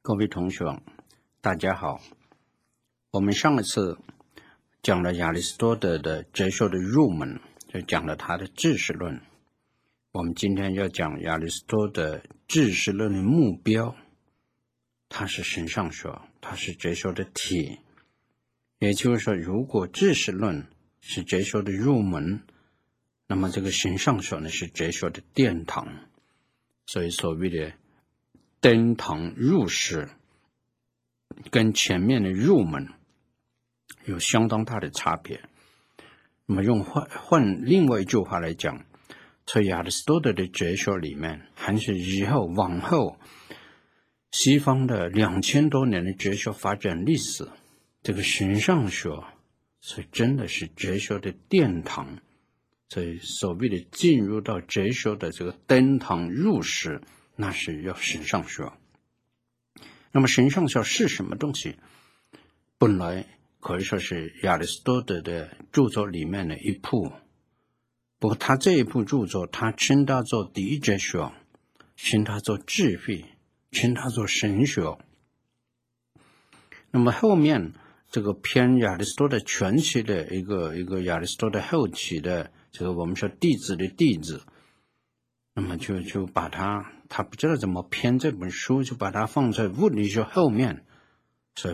各位同学，大家好。我们上一次讲了亚里士多德的哲学的入门，就讲了他的知识论。我们今天要讲亚里士多德知识论的目标，它是形上学，它是哲学的体。也就是说，如果知识论是哲学的入门，那么这个形上学呢是哲学的殿堂。所以所谓的登堂入室跟前面的入门有相当大的差别。那么用换另外一句话来讲，在亚里士多德的哲学里面，还是以后往后西方的2000多年的哲学发展历史，这个形上学是真的是哲学的殿堂。所以所谓的进入到哲学的这个登堂入室，那是要形上学。那么形上学是什么东西？本来可以说是亚里士多德的著作里面的一部，不过他这一部著作，他称它做第一哲学，称它做智慧，称它做神学。那么后面这个偏亚里士多德前期的一个亚里士多德后期的这个我们说弟子的弟子，那么就把他不知道怎么编这本书，就把它放在物理学后面，所以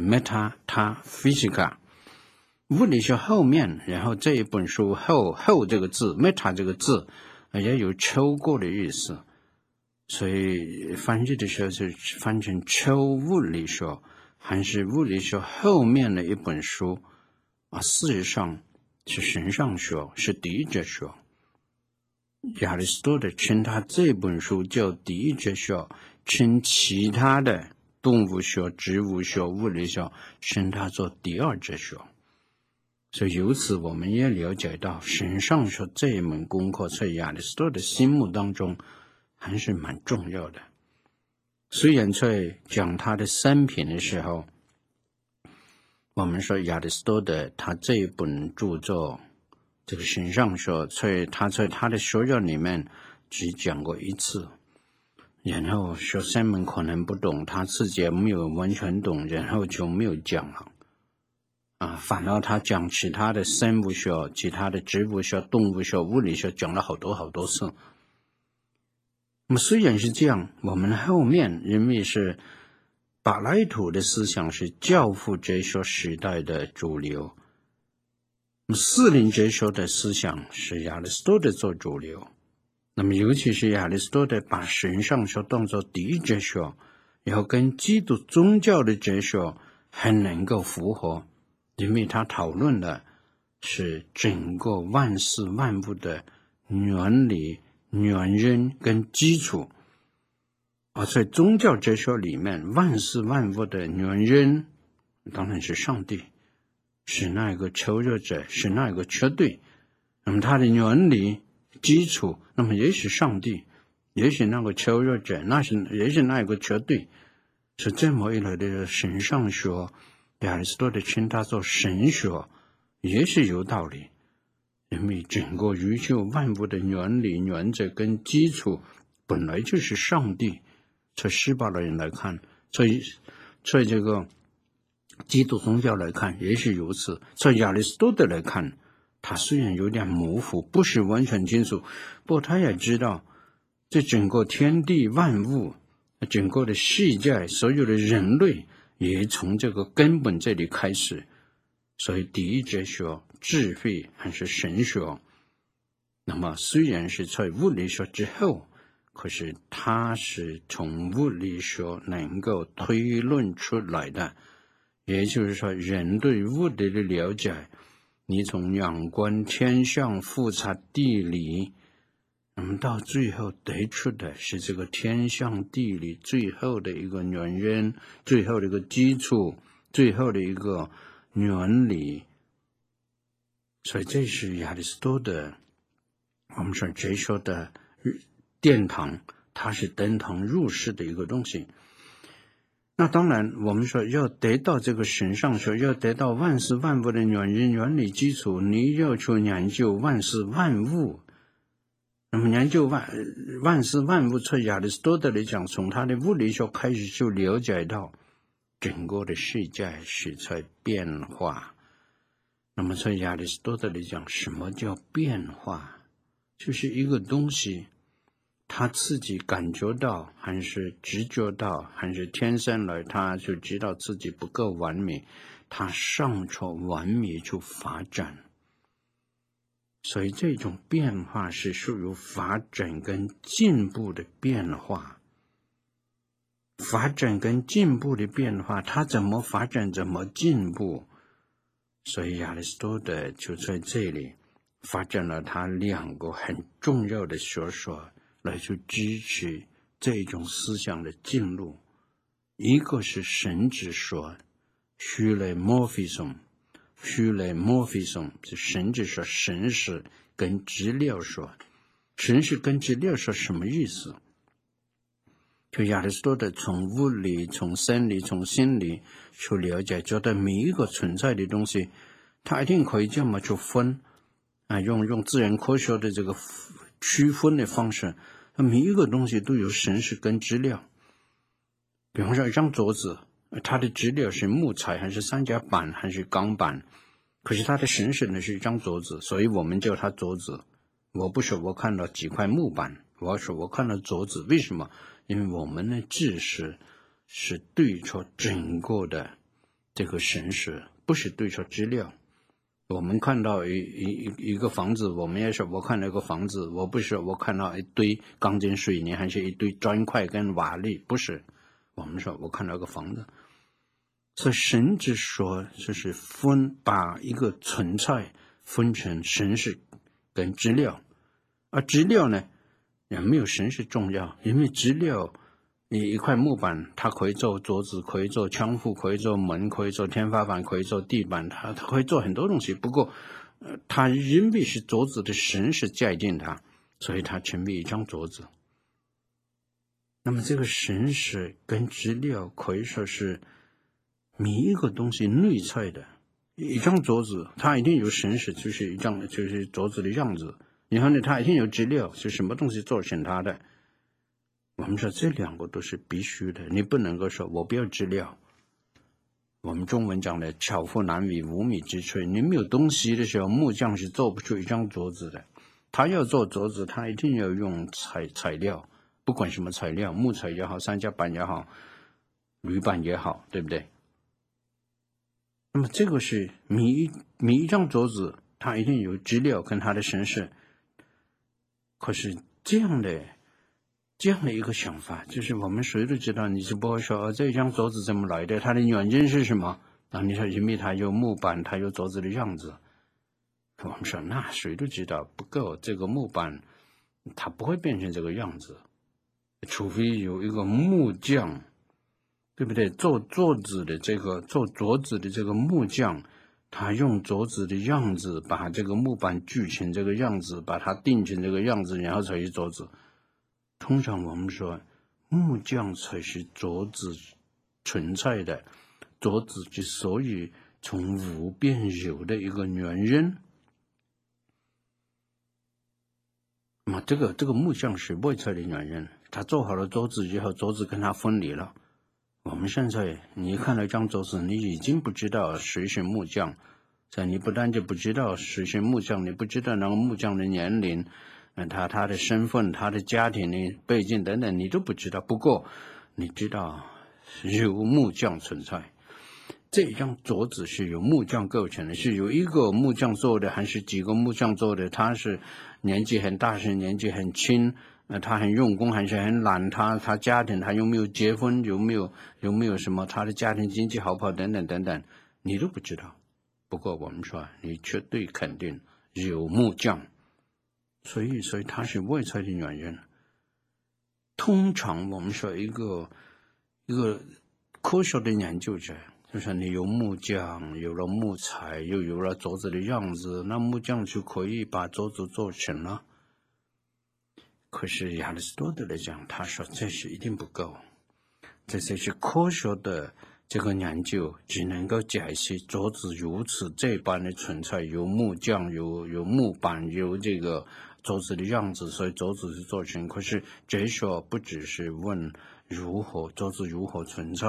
Metaphysica 物理学后面，然后这一本书后这个字 meta 这个字也有抽过的意思，所以翻译的时候就翻成抽物理学，还是物理学后面的一本书啊，事实上是形上学，是第一哲学。亚里士多德称他这本书叫第一哲学，称其他的动物学、植物学、物理学称它做第二哲学。所以由此我们也了解到形上学这一门功课在亚里士多德心目当中还是蛮重要的。虽然在讲他的生平的时候，我们说亚里士多德他这一本著作这个形上学，他在他的学校里面只讲过一次，然后学生们可能不懂，他自己也没有完全懂，然后就没有讲了反而他讲其他的生物学、其他的植物学、动物学、物理学讲了好多次。那么虽然是这样，我们后面认为是柏拉图的思想是教父哲学时代的主流，四邻哲学的思想是亚里士多德做主流。那么尤其是亚里士多德把形上学当作第一哲学，然后跟基督宗教的哲学很能够符合，因为他讨论的是整个万事万物的原理、原因跟基础。而在宗教哲学里面，万事万物的原因当然是上帝，是那一个超越者，是那一个绝对。那么它的原理基础，那么也许上帝，也许那个超越者，也许那一个绝对。是这么一来的形上学，亚里士多德称它做神学，也是有道理。因为整个宇宙万物的原理、原则跟基础本来就是上帝。在希伯来人来看，在这个基督宗教来看也是如此，在亚里士多德来看，他虽然有点模糊，不是完全清楚，不过他也知道这整个天地万物，整个的世界，所有的人类也从这个根本这里开始。所以第一哲学、智慧还是神学，那么虽然是在物理学之后，可是它是从物理学能够推论出来的。也就是说，人对物理的了解，你从仰观天象、复察地理，那么到最后得出的是这个天象地理最后的一个原因，最后的一个基础，最后的一个原理。所以这是亚里士多德我们说哲学的殿堂，它是登堂入室的一个东西。那当然我们说要得到这个形上学，要得到万事万物的原因、原理基础，你要去研究万事万物。那么研究万事万物，从亚里士多德来讲，从他的物理学开始就了解到整个的世界是在变化。那么在亚里士多德来讲，什么叫变化？就是一个东西他自己感觉到，还是直觉到，还是天生来他就知道自己不够完美，他上朝完美去发展。所以这种变化是属于发展跟进步的变化。发展跟进步的变化，他怎么发展怎么进步。所以亚里士多德就在这里发展了他两个很重要的学说来去支持这种思想的进入。一个是神之说 Hylomorphism 是神之说，神是跟质料说。神是跟质料说什么意思？就亚里士多德从物理、从生理、从心理去了解，觉得每一个存在的东西，它一定可以这么去分啊，用自然科学的这个区分的方式，每一个东西都有神是跟质料。比方说一张桌子，它的质料是木材还是三甲板还是钢板，可是它的神是呢是一张桌子，所以我们叫它桌子。我不说我看到几块木板，我说我看到桌子，为什么？因为我们的知识是对照整个的这个神识，不是对照质料。我们看到一个房子，我们也说我看到一个房子，我不是我看到一堆钢筋水泥还是一堆砖块跟瓦砾，不是，我们说我看到一个房子。所以神之说就是把一个存在分成神识跟质料，而质料呢也没有神识重要，因为质料一块木板它可以做桌子，可以做窗户，可以做门，可以做天花板，可以做地板，它可以做很多东西。不过它因为是桌子的神识界定它，所以它成为一张桌子。那么这个神识跟质料可以说是每一个东西内在的。一张桌子它一定有神识，就是就是桌子的样子，然后呢它一定有质料，是什么东西做成它的。我们说这两个都是必须的，你不能够说我不要质料。我们中文讲的巧妇难为无米之炊，你没有东西的时候，木匠是做不出一张桌子的。他要做桌子，他一定要用材料，不管什么材料，木材也好，三甲板也好，铝板也好，对不对？那么这个是每一张桌子，它一定有质料跟它的神识。可是这样的一个想法，就是我们谁都知道，你是不会说这张桌子怎么来的，它的原因是什么？你说因为它有木板，它有桌子的样子。我们说那谁都知道不够，这个木板它不会变成这个样子，除非有一个木匠，对不对？做桌子的这个木匠，他用桌子的样子把这个木板锯成这个样子，把它定成这个样子，然后才是桌子。通常我们说木匠才是桌子存在的，桌子之所以从无变有的一个原因。那么这个木匠是外在的原因，他做好了桌子以后，桌子跟他分离了。我们现在你看到一张桌子，你已经不知道谁是木匠，你不但就不知道谁是木匠，你不知道那个木匠的年龄，他的身份，他的家庭的背景等等，你都不知道。不过你知道有木匠存在，这张桌子是由木匠构成的，是由一个木匠做的还是几个木匠做的？他是年纪很大，是年纪很轻，他很用功还是很懒？他家庭他有没有结婚？有没有什么？他的家庭经济好不好？等等等等，你都不知道。不过我们说，你绝对肯定有木匠，所以它是外在的原因。通常我们说一个科学的研究者，就是你有木匠，有了木材，又有了桌子的样子，那木匠就可以把桌子做成了。可是亚里士多德来讲，他说这是一定不够，这是科学的这个研究只能够解释桌子如此这般的存在，有木匠，有木板，有这个桌子的样子，所以桌子是做成。可是哲学不只是问桌子如何存在，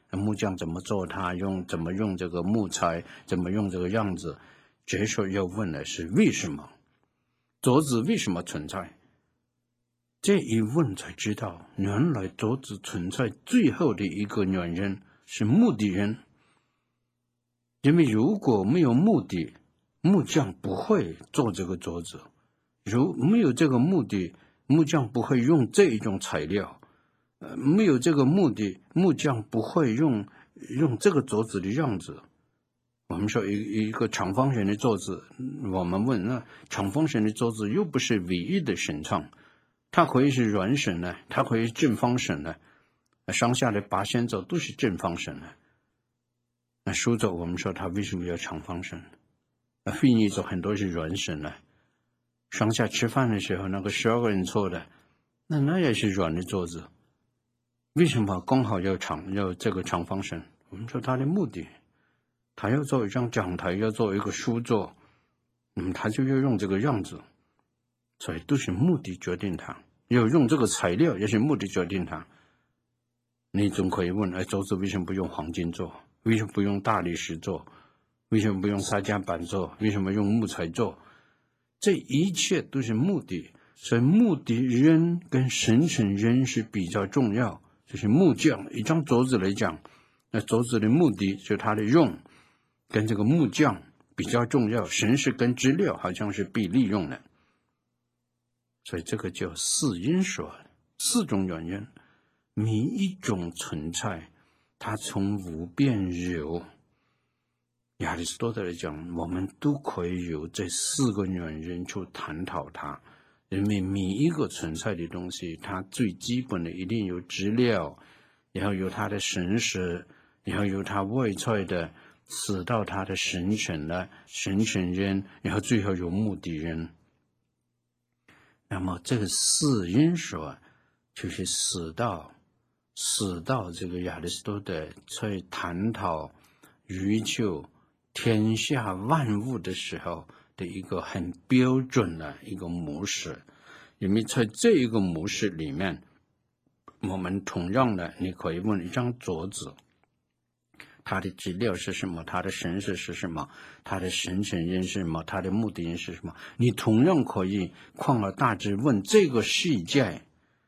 木匠怎么做它，怎么用这个木材，怎么用这个样子。哲学要问的是为什么，镯子为什么存在？这一问才知道，原来镯子存在最后的一个原因是目的人。因为如果没有目的，木匠不会做这个镯子；如没有这个目的，木匠不会用这一种材料。没有这个目的，木匠不会用这个镯子的样子。我们说一个长方形的镯子，我们问那长方形的镯子又不是唯一的形状，它可以是圆形的，它可以是正方形的，上下的八仙座都是正方形的。那书座我们说它为什么要长方形？会议座很多是圆形的，上下吃饭的时候那个12个人坐的，那也是软的桌子。为什么刚好要这个长方形？我们说它的目的，他要做一张讲台，要做一个书座，他就要用这个样子，所以都是目的决定它。要用这个材料也是目的决定它。你总可以问，桌子为什么不用黄金做？为什么不用大理石做？为什么不用沙浆板做？为什么用木材做？这一切都是目的，所以目的人跟神成人是比较重要。就是木匠一张镯子来讲，那镯子的目的就是它的用，跟这个木匠比较重要。神是跟质料好像是被利用的，所以这个叫四因说，四种原因，每一种存在，它从无变有。亚里士多德来讲，我们都可以有这4个原因去探讨它。因为每一个存在的东西，它最基本的一定有质料，然后有它的神识，然后有它外在的使到它的神成的神成人，然后最后有目的人。那么这个四因说就是使到这个亚里士多德在探讨宇宙天下万物的时候的一个很标准的一个模式。因为在这一个模式里面，我们同样的，你可以问一张镯子，它的质料是什么？它的神识是什么？它的神成因是什么？它的目的因是什么？你同样可以旷而大之问这个世界，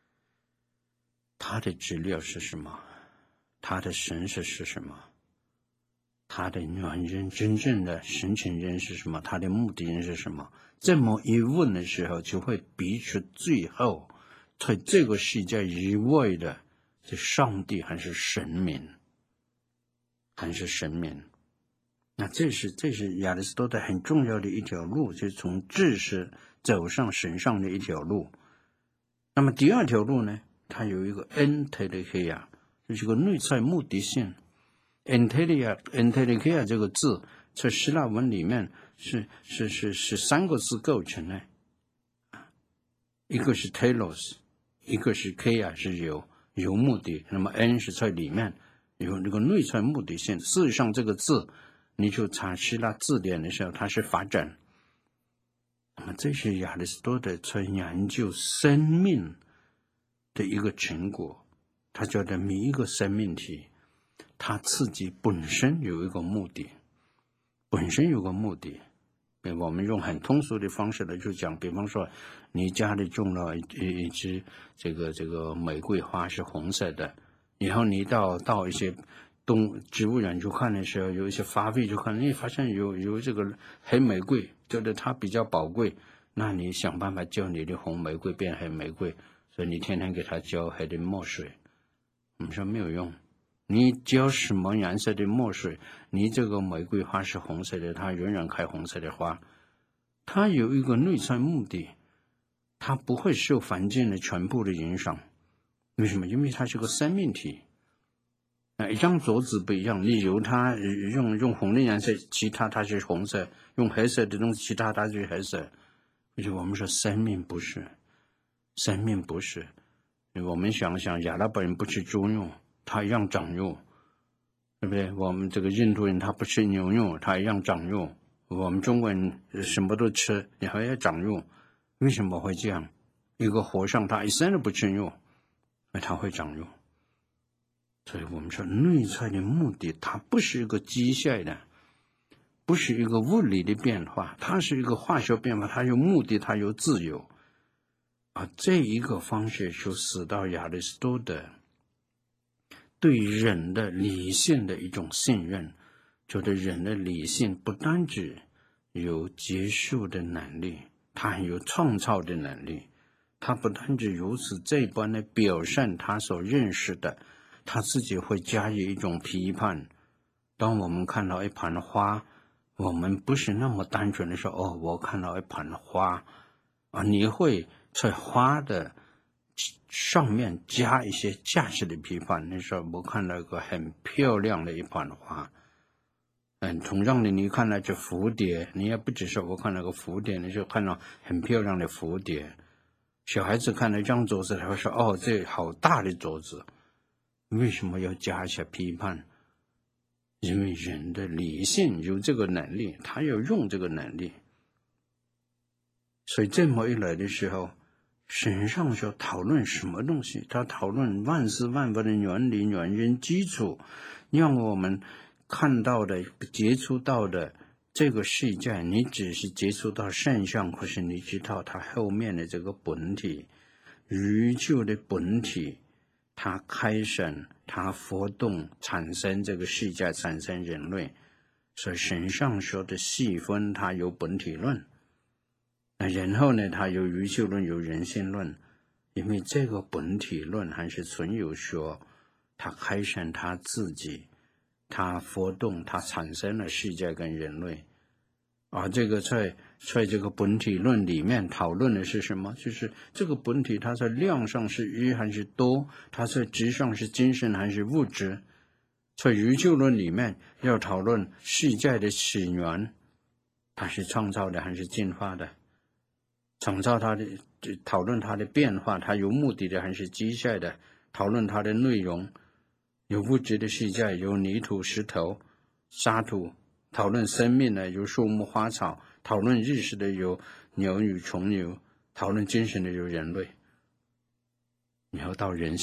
它的质料是什么？它的神识是什么？它的原因真正的神成因是什么？它的目的因是什么？这么一问的时候，就会比出最后在这个世界以外的是上帝还是神明，还是神明。那这是亚里士多德很重要的一条路，就是从知识走上神上的一条路。那么第二条路呢，它有一个 entellegia， 就是个内在目的性。entellegia 这个字在希腊文里面是3个字构成的，一个是 telos， 一个是 kia， 是有目的，那么 n 是在里面有那个内在目的性。事实上这个字你就查希腊字典的时候，它是发展。那么这是亚里士多德在研究生命的一个成果。他觉得每一个生命体它自己本身有一个目的，我们用很通俗的方式来就讲，比方说你家里种了一枝这个玫瑰花是红色的，然后你到一些植物园去看的时候，有一些花卉去看，你发现有这个黑玫瑰，觉得它比较宝贵，那你想办法叫你的红玫瑰变黑玫瑰，所以你天天给它浇黑的墨水。我们说没有用，你浇什么颜色的墨水，你这个玫瑰花是红色的，它仍然开红色的花。它有一个内在目的，它不会受环境的全部的影响。为什么？因为它是个生命体。一张镯子不一样，你由它用红的颜色，其他它是红色；用黑色的东西，其他它是黑色。就我们说生命不是。我们想想，亚拉伯人不吃猪肉，他一样长肉，对不对？我们这个印度人他不吃牛肉，他一样长肉。我们中国人什么都吃，然后也长肉，为什么会这样？一个和尚他一生都不吃肉，他会长肉。 所以我们说内在的目的，它不是一个机械的，不是一个物理的变化，它是一个化学变化，它有目的，它有自由。这一个方式就使到亚里士多德对人的理性的一种信任，觉得人的理性不单只有结束的能力，它还有创造的能力。他不单只如此这般的表现他所认识的，他自己会加以一种批判。当我们看到一盆花，我们不是那么单纯的说，我看到一盆花你会在花的上面加一些价值的批判。你说我看到一个很漂亮的一盆花，同样的你看到这蝴蝶，你也不只是我看到个蝴蝶，你就看到很漂亮的蝴蝶。小孩子看到一张桌子，他会说这好大的桌子，为什么要加一些批判？因为人的理性有这个能力，他要用这个能力。所以这么一来的时候，神上学讨论什么东西？他讨论万事万物的原理、原因、基础，让我们看到的、接触到的这个世界，你只是接触到现象，可是你知道它后面的这个本体，宇宙的本体，它开始，它活动，产生这个世界，产生人类。所以神上说的细分，它有本体论，然后呢，它有宇宙论，有人性论。因为这个本体论还是存有说，它开始它自己，它活动，它产生了世界跟人类。这个在这个本体论里面讨论的是什么？就是这个本体它在量上是一还是多，它在质上是精神还是物质。在宇宙论里面要讨论世界的起源，它是创造的还是进化的？创造它的，讨论它的变化，它有目的的还是机械的？讨论它的内容，有物质的世界，有泥土、石头、沙土。讨论生命的有树木花草，讨论日式的有鸟与虫牛，讨论精神的有人类，然后到人性。